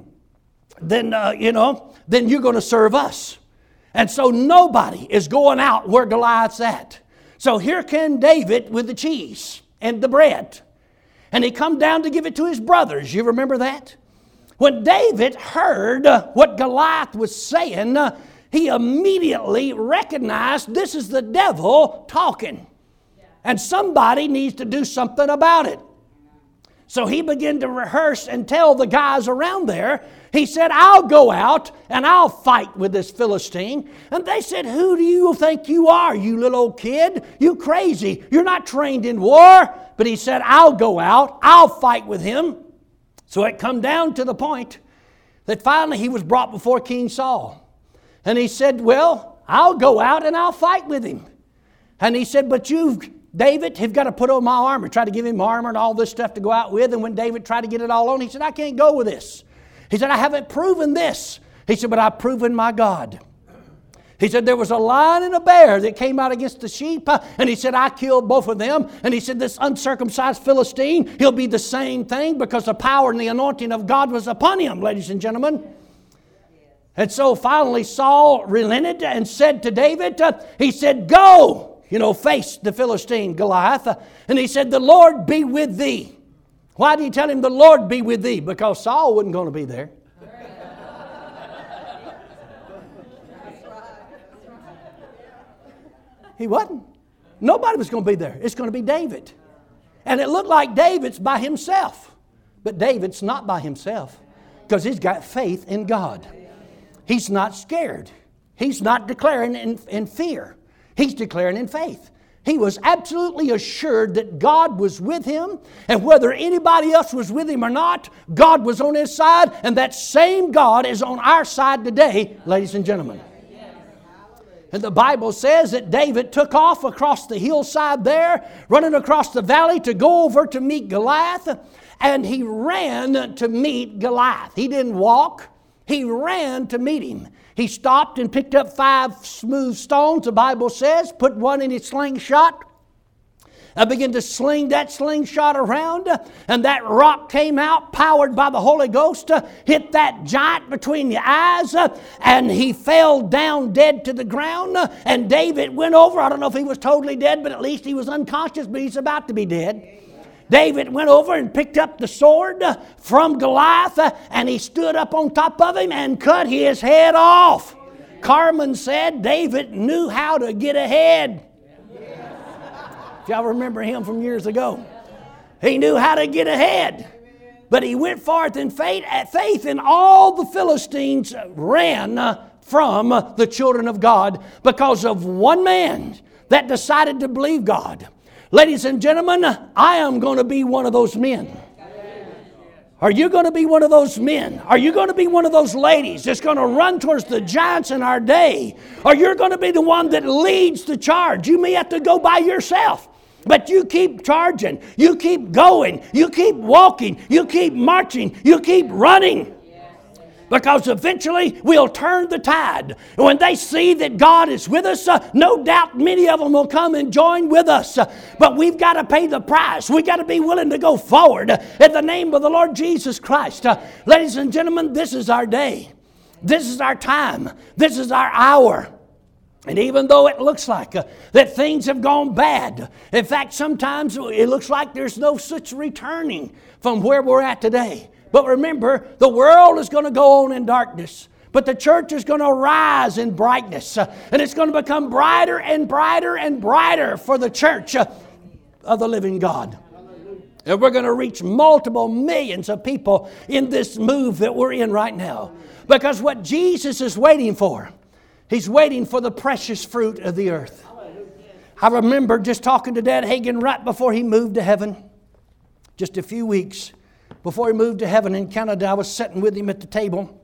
you're going to serve us. And so nobody is going out where Goliath's at. So here came David with the cheese and the bread. And he come down to give it to his brothers. You remember that? When David heard what Goliath was saying, he immediately recognized this is the devil talking. And somebody needs to do something about it. So he began to rehearse and tell the guys around there. He said, I'll go out and I'll fight with this Philistine. And they said, who do you think you are, you little old kid? You crazy. You're not trained in war. But he said, I'll go out. I'll fight with him. So it come down to the point that finally he was brought before King Saul. And he said, well, I'll go out and I'll fight with him. And he said, but you, David, have got to put on my armor. Try to give him armor and all this stuff to go out with. And when David tried to get it all on, he said, I can't go with this. He said, I haven't proven this. He said, but I've proven my God. He said, there was a lion and a bear that came out against the sheep. And he said, I killed both of them. And he said, this uncircumcised Philistine, he'll be the same thing because the power and the anointing of God was upon him, ladies and gentlemen. And so finally Saul relented and said to David, he said, go, face the Philistine Goliath. And he said, the Lord be with thee. Why did he tell him the Lord be with thee? Because Saul wasn't going to be there. He wasn't. Nobody was going to be there. It's going to be David. And it looked like David's by himself. But David's not by himself because he's got faith in God. He's not scared. He's not declaring in fear. He's declaring in faith. He was absolutely assured that God was with him, and whether anybody else was with him or not, God was on his side, and that same God is on our side today, ladies and gentlemen. And the Bible says that David took off across the hillside there, running across the valley to go over to meet Goliath, and he ran to meet Goliath. He didn't walk. He ran to meet him. He stopped and picked up 5 smooth stones, the Bible says, put one in his slingshot. I began to sling that slingshot around, and that rock came out, powered by the Holy Ghost, hit that giant between the eyes, and he fell down dead to the ground. And David went over. I don't know if he was totally dead, but at least he was unconscious, but he's about to be dead. David went over and picked up the sword from Goliath, and he stood up on top of him and cut his head off. Carmen said David knew how to get ahead. If y'all remember him from years ago. He knew how to get ahead. But he went forth in faith, and all the Philistines ran from the children of God because of one man that decided to believe God. Ladies and gentlemen, I am going to be one of those men. Are you going to be one of those men? Are you going to be one of those ladies that's going to run towards the giants in our day? Or you're going to be the one that leads the charge? You may have to go by yourself. But you keep charging, you keep going, you keep walking, you keep marching, you keep running. Because eventually we'll turn the tide. When they see that God is with us, no doubt many of them will come and join with us. But we've got to pay the price. We've got to be willing to go forward in the name of the Lord Jesus Christ. Ladies and gentlemen, this is our day. This is our time. This is our hour. And even though it looks like that things have gone bad, in fact, sometimes it looks like there's no such returning from where we're at today. But remember, the world is going to go on in darkness, but the church is going to rise in brightness. And it's going to become brighter and brighter and brighter for the church of the living God. And we're going to reach multiple millions of people in this move that we're in right now. Because what Jesus is waiting for, He's waiting for the precious fruit of the earth. I remember just talking to Dad Hagin right before he moved to heaven. Just a few weeks before he moved to heaven in Canada, I was sitting with him at the table.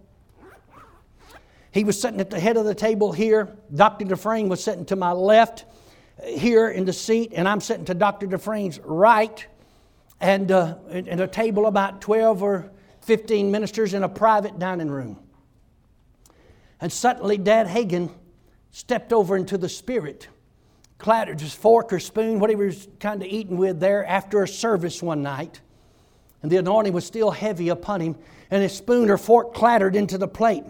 He was sitting at the head of the table here. Dr. Dufresne was sitting to my left here in the seat, and I'm sitting to Dr. Dufresne's right. And in a table about 12 or 15 ministers in a private dining room. And suddenly Dad Hagin stepped over into the Spirit, clattered his fork or spoon, whatever he was kind of eating with there after a service one night. And the anointing was still heavy upon him, and his spoon or fork clattered into the plate.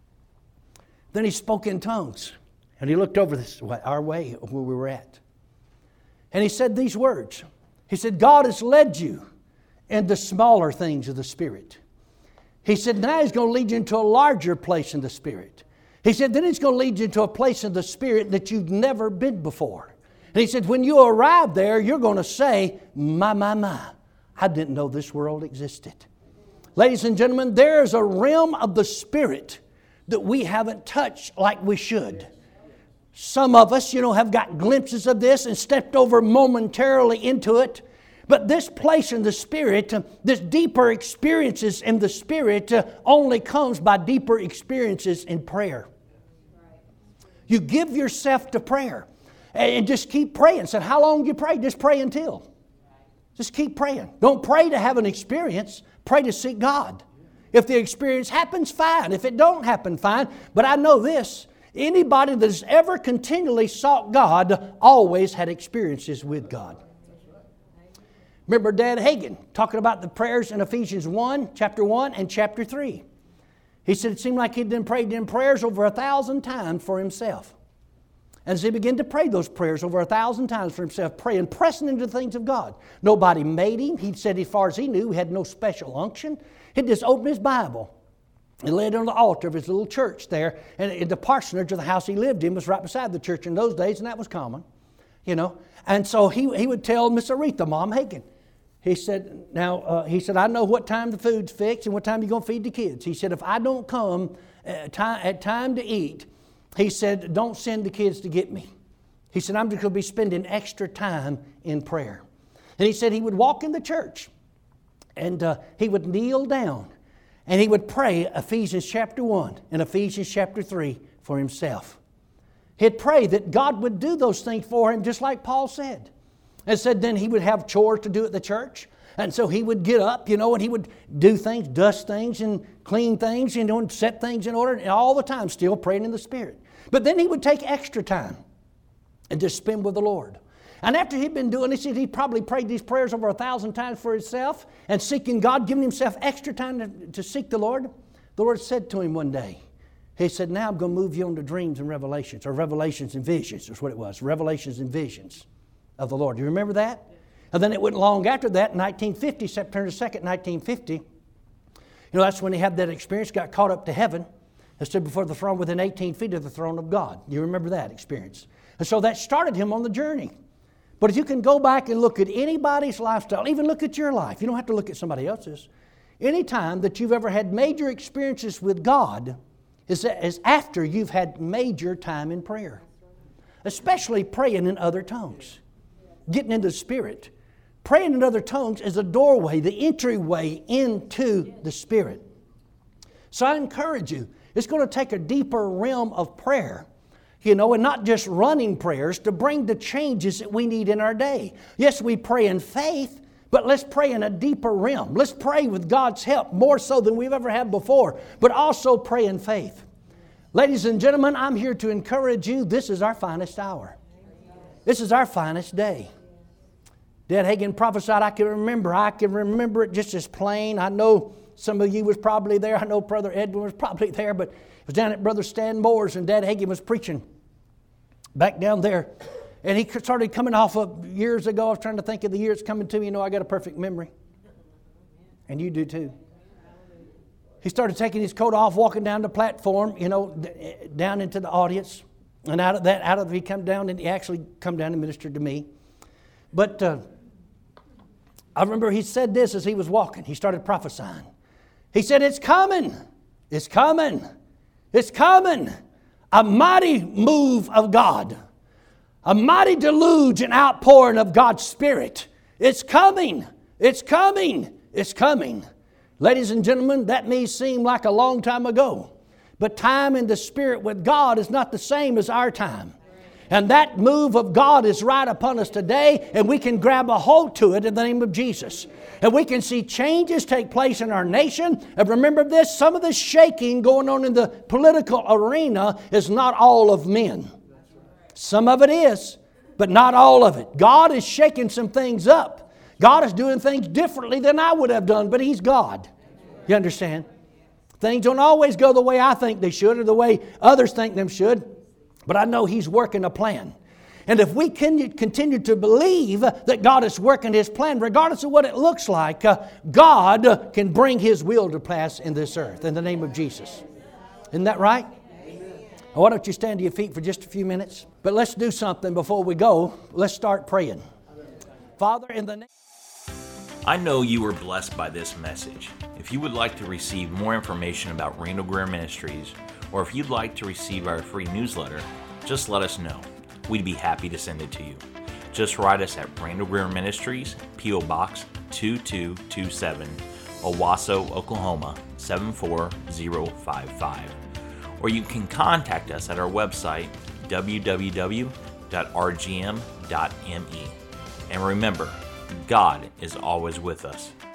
Then he spoke in tongues, and he looked over our way where we were at. And he said these words. He said, God has led you into smaller things of the Spirit. He said, now He's going to lead you into a larger place in the Spirit. He said, then He's going to lead you into a place in the Spirit that you've never been before. And He said, when you arrive there, you're going to say, my, I didn't know this world existed. Ladies and gentlemen, there is a realm of the Spirit that we haven't touched like we should. Some of us, have got glimpses of this and stepped over momentarily into it. But this place in the Spirit, this deeper experiences in the Spirit only comes by deeper experiences in prayer. You give yourself to prayer and just keep praying. Said, how long do you pray? Just pray until. Just keep praying. Don't pray to have an experience. Pray to seek God. If the experience happens, fine. If it don't happen, fine. But I know this. Anybody that has ever continually sought God always had experiences with God. Remember Dad Hagin talking about the prayers in Ephesians 1, chapter 1 and chapter 3. He said it seemed like he'd been prayed in prayers over 1,000 times for himself. And as he began to pray those prayers over 1,000 times for himself, praying, pressing into the things of God. Nobody made him. He said as far as he knew, he had no special unction. He'd just opened his Bible and laid it on the altar of his little church there. And the parsonage of the house he lived in was right beside the church in those days, and that was common, you know. And so he would tell Miss Aretha, Mom Hagin, he said, I know what time the food's fixed and what time you're going to feed the kids. He said, if I don't come at time to eat, he said, don't send the kids to get me. He said, I'm just going to be spending extra time in prayer. And he said he would walk in the church and he would kneel down and he would pray Ephesians chapter 1 and Ephesians chapter 3 for himself. He'd pray that God would do those things for him just like Paul said. And said then he would have chores to do at the church. And so he would get up, you know, and he would do things, dust things and clean things, you know, and set things in order. And all the time still praying in the Spirit. But then he would take extra time and just spend with the Lord. And after he'd been doing this, he probably prayed these prayers over 1,000 times for himself and seeking God, giving himself extra time to seek the Lord. The Lord said to him one day, He said, now I'm going to move you on to dreams and revelations, or revelations and visions is what it was, revelations and visions of the Lord. Do you remember that? And then it wasn't long after that, 1950, September 2nd, 1950, you know, that's when he had that experience, got caught up to heaven and stood before the throne within 18 feet of the throne of God. You remember that experience? And so that started him on the journey. But if you can go back and look at anybody's lifestyle, even look at your life, you don't have to look at somebody else's. Any time that you've ever had major experiences with God is after you've had major time in prayer. Especially praying in other tongues. Getting into the Spirit. Praying in other tongues is a doorway, the entryway into the Spirit. So I encourage you, it's going to take a deeper realm of prayer, you know, and not just running prayers to bring the changes that we need in our day. Yes, we pray in faith, but let's pray in a deeper realm. Let's pray with God's help more so than we've ever had before, but also pray in faith. Ladies and gentlemen, I'm here to encourage you. This is our finest hour. This is our finest day. Dad Hagin prophesied, I can remember it just as plain. I know some of you was probably there. I know Brother Edwin was probably there, but it was down at Brother Stan Moore's and Dad Hagin was preaching back down there. And he started coming off of years ago. I was trying to think of the year it's coming to me. You know, I got a perfect memory. And you do too. He started taking his coat off, walking down the platform, you know, down into the audience. And out of he come down and he actually come down and ministered to me. But I remember he said this as he was walking. He started prophesying. He said, it's coming. It's coming. It's coming. A mighty move of God. A mighty deluge and outpouring of God's Spirit. It's coming. It's coming. It's coming. Ladies and gentlemen, that may seem like a long time ago. But time in the Spirit with God is not the same as our time. And that move of God is right upon us today, and we can grab a hold to it in the name of Jesus. And we can see changes take place in our nation. And remember this, some of the shaking going on in the political arena is not all of men. Some of it is, but not all of it. God is shaking some things up. God is doing things differently than I would have done, but He's God. You understand? Things don't always go the way I think they should or the way others think them should. But I know He's working a plan. And if we can continue to believe that God is working His plan, regardless of what it looks like, God can bring His will to pass in this earth in the name of Jesus. Isn't that right? Why don't you stand to your feet for just a few minutes? But let's do something before we go. Let's start praying. Father, in the name... I know you were blessed by this message. If you would like to receive more information about Randall Greer Ministries, or if you'd like to receive our free newsletter, just let us know. We'd be happy to send it to you. Just write us at Randall Greer Ministries, P.O. Box 2227, Owasso, Oklahoma 74055. Or you can contact us at our website, www.rgm.me. And remember, God is always with us.